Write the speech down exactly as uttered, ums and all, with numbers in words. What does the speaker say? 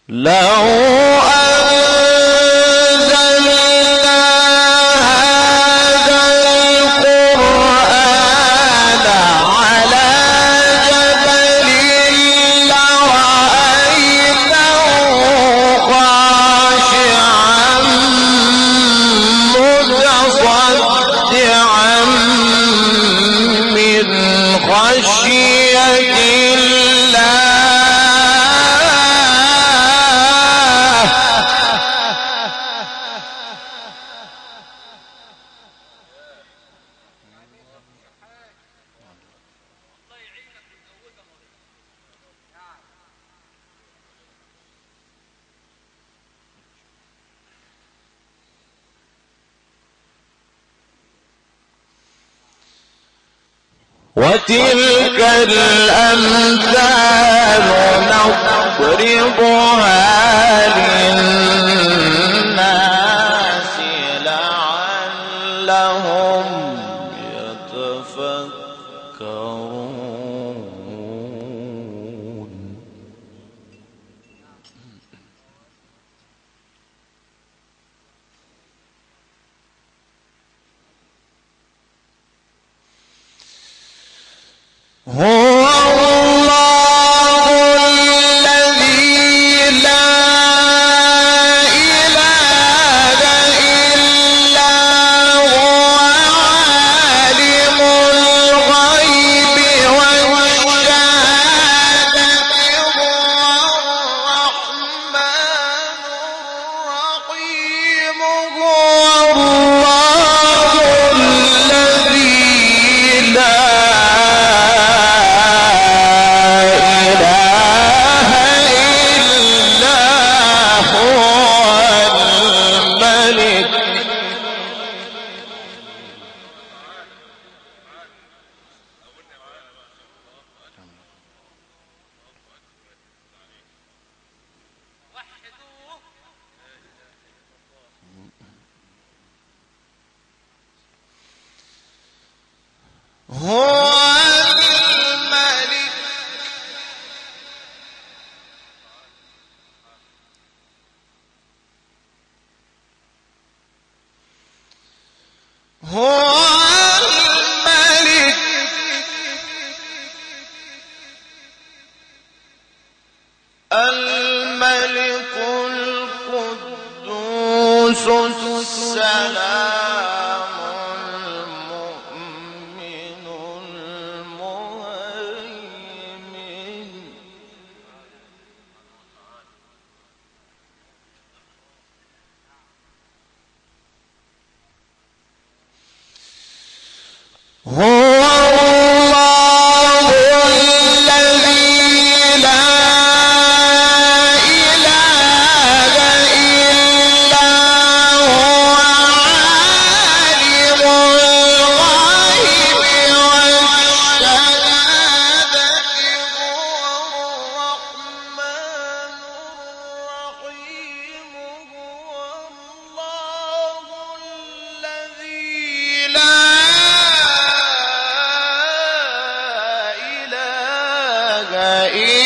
لو أنزلنا هذا القرآن على جبل لرأيته خاشعا متصدعا من خشية الله. وتلك الأمثال نضربها للناس لعلهم يتفكرون. هو الله الذي لا إله إلا هو عالم الغيب والشهادة هو الرحمن الرحيم. هو الله الذي لا هو الملك هو الملك الملك القدوس السلام هو الله الذي لا إله إلا هو عالم الغيب والشهادة هو الرحمن الرحيم. هو الله الذي لا إله